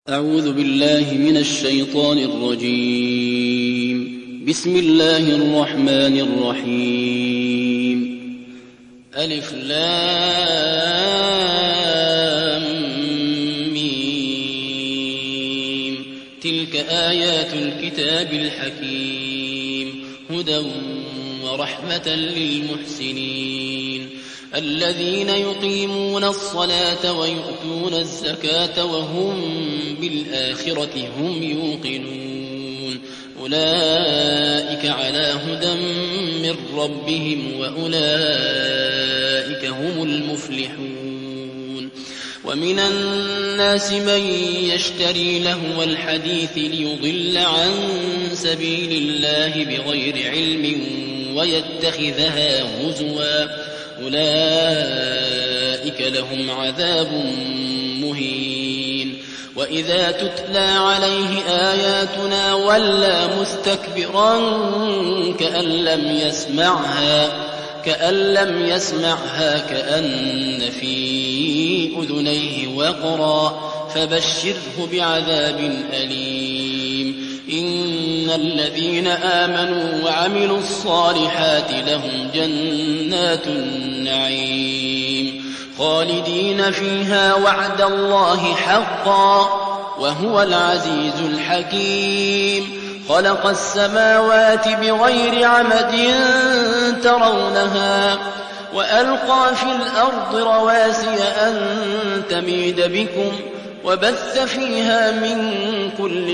أعوذ بالله من الشيطان الرجيم. بسم الله الرحمن الرحيم. ألف لام ميم. تلك آيات الكتاب الحكيم هدى ورحمة للمحسنين الذين يقيمون الصلاة ويؤتون الزكاة وهم بالآخرة هم يوقنون أولئك على هدى من ربهم وأولئك هم المفلحون. ومن الناس من يشتري لهو الحديث ليضل عن سبيل الله بغير علم ويتخذها هزوا أولئك لهم عذاب مهين. وإذا تتلى عليه آياتنا ولى مستكبرا كأن لم يسمعها كأن في أذنيه وقرا فبشره بعذاب أليم. إن الذين آمنوا وعملوا الصالحات لهم جنات النعيم خالدين فيها وعد الله حقا وهو العزيز الحكيم. خلق السماوات بغير عمد ترونها وألقى في الأرض رواسي أن تميد بكم وبث فيها من كل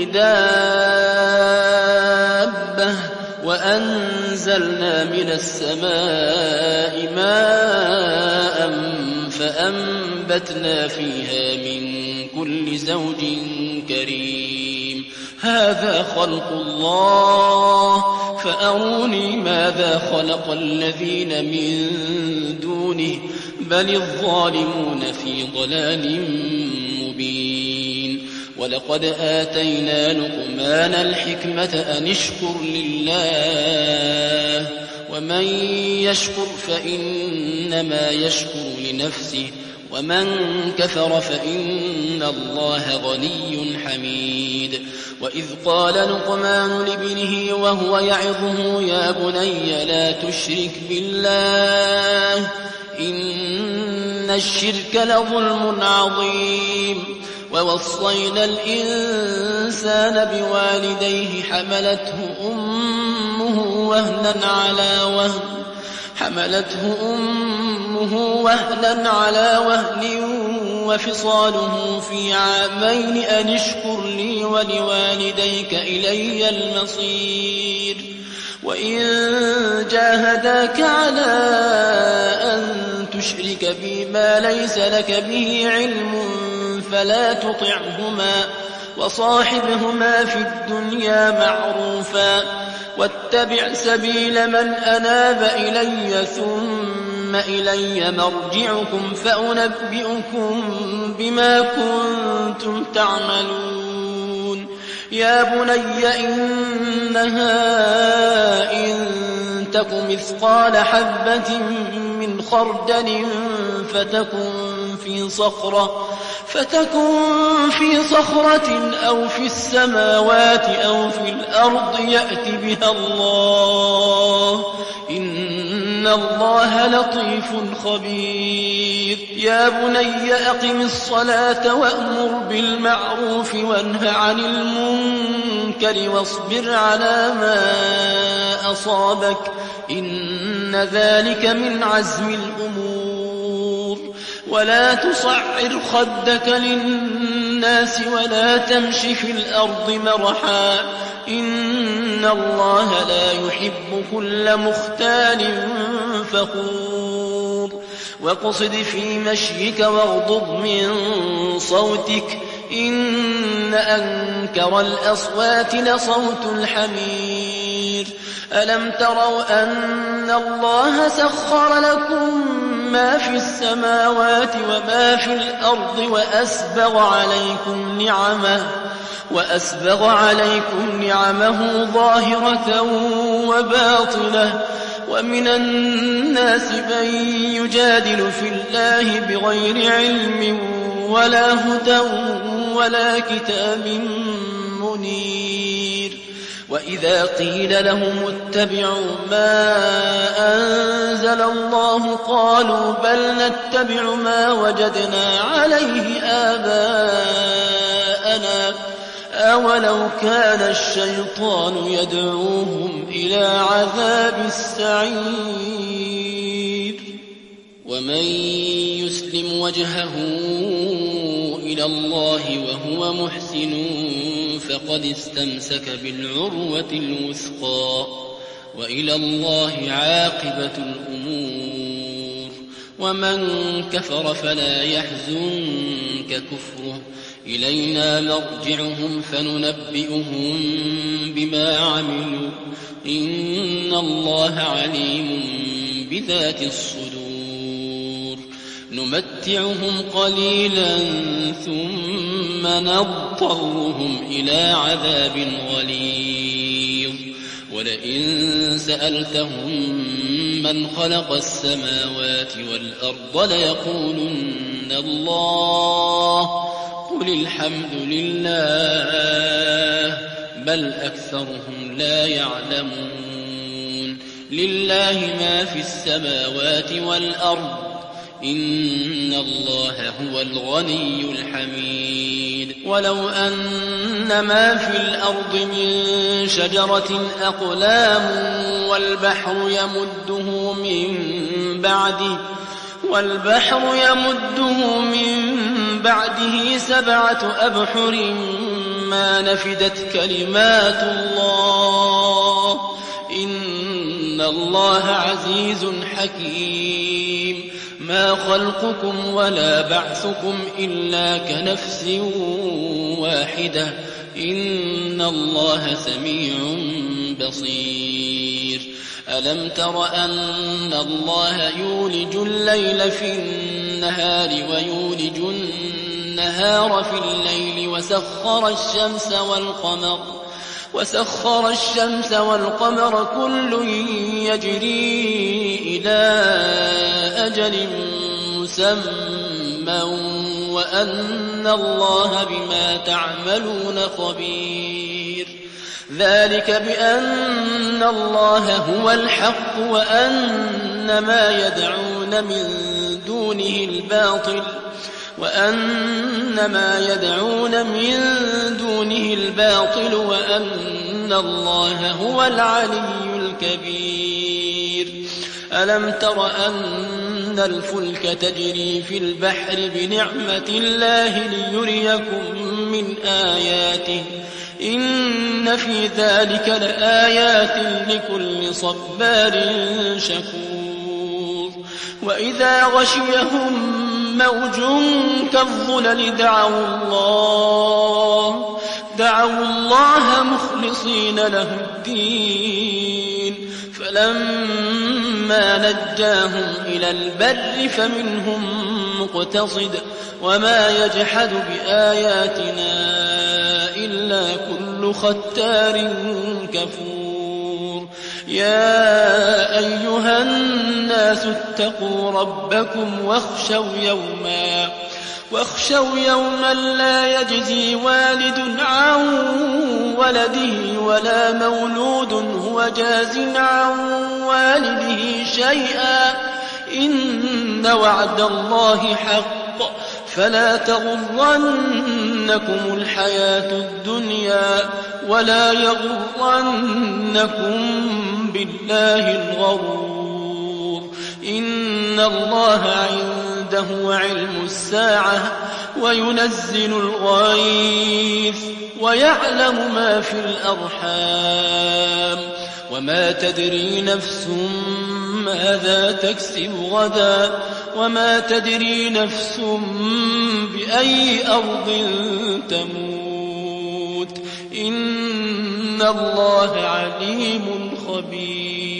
دابة وأنزلنا من السماء ماء فأنبتنا فيها من كل زوج كريم. هذا خلق الله فأروني ماذا خلق الذين من دونه بل الظالمون في ضلال مبين. ولقد آتينا لقمان الحكمة أن اشكر لله ومن يشكر فإنما يشكر لنفسه ومن كفر فإن الله غني حميد. وإذ قال لقمان لابنه وهو يعظه يا بني لا تشرك بالله إن الشرك لظلم عظيم. ووصينا الإنسان بوالديه حملته أمه وهنا على وهن وفصاله في عامين أن اشكر لي ولوالديك إلي المصير. وإن جاهداك على أن تشرك بي ما ليس لك به علم فلا تطعهما وصاحبهما في الدنيا معروفا واتبع سبيل من أناب إلي ثم إلي مرجعكم فأنبئكم بما كنتم تعملون. يا بني إنها إن تك مثقال حبة من خردل فتكن في صخرة أو في السماوات أو في الأرض يأت بها الله إن الله لطيف خبير. يا بني أقم الصلاة وأمر بالمعروف وانه عن المنكر واصبر على ما أصابك إن ذلك من عزم الأمور. ولا تصعر خدك للناس ولا تمش في الأرض مرحا إن الله لا يحب كل مختال فخور. واقصد في مشيك واغضض من صوتك إن أنكر الأصوات لصوت الحمير. ألم تروا أن الله سخر لكم ما في السماوات وما في الأرض وأسبغ عليكم نعمه ظاهرة وباطنة ومن الناس من يجادل في الله بغير علم ولا هدى ولا كتاب منير. وإذا قيل لهم اتبعوا ما أنزل الله قالوا بل نتبع ما وجدنا عليه آباءنا أولو كان الشيطان يدعوهم إلى عذاب السعير. ومن يسلم وجهه إلى الله وهو محسن فقد استمسك بالعروة الوثقى وإلى الله عاقبة الأمور. ومن كفر فلا يحزنك كفره إلينا مرجعهم فننبئهم بما عملوا إن الله عليم بذات الصدور. نمتعهم قليلا ثم نضطرهم إلى عذاب غليظ. ولئن سألتهم من خلق السماوات والأرض ليقولن الله قل الحمد لله بل أكثرهم لا يعلمون. لله ما في السماوات والأرض إن الله هو الغني الحميد. ولو أن ما في الأرض من شجرة أقلام والبحر يمده من بعده 7 أبحر ما نفدت كلمات الله إن الله عزيز حكيم. ما خلقكم ولا بعثكم إلا كنفس واحدة إن الله سميع بصير. ألم تر أن الله يولج الليل في النهار ويولج النهار في الليل وسخر الشمس والقمر كل يجري إلى أجل مسمى وأن الله بما تعملون خبير. ذلك بأن الله هو الحق وأن ما يدعون من دونه الباطل وأن الله هو العلي الكبير. ألم تر أن الفلك تجري في البحر بنعمة الله ليريكم من آياته إن في ذلك لآيات لكل صبار شكور. وإذا غشيهم موج كالظلل دعوا الله مخلصين له الدين فلما نجاهم إلى البر فمنهم مقتصد وما يجحد بآياتنا إلا كل ختار كفور. يا أيها الناس اتقوا ربكم واخشوا يوما لا يجزي والد عن ولده ولا مولود هو جاز عن والده شيئا إن وعد الله حق فلا تغرنكم الحياة الدنيا ولا يغرنكم بالله الغرور. إن الله عنده علم الساعة وينزل الغيث ويعلم ما في الأرحام وما تدري نفس ماذا تكسب غدا وما تدري نفس بأي أرض تموت إن الله عليم خبير.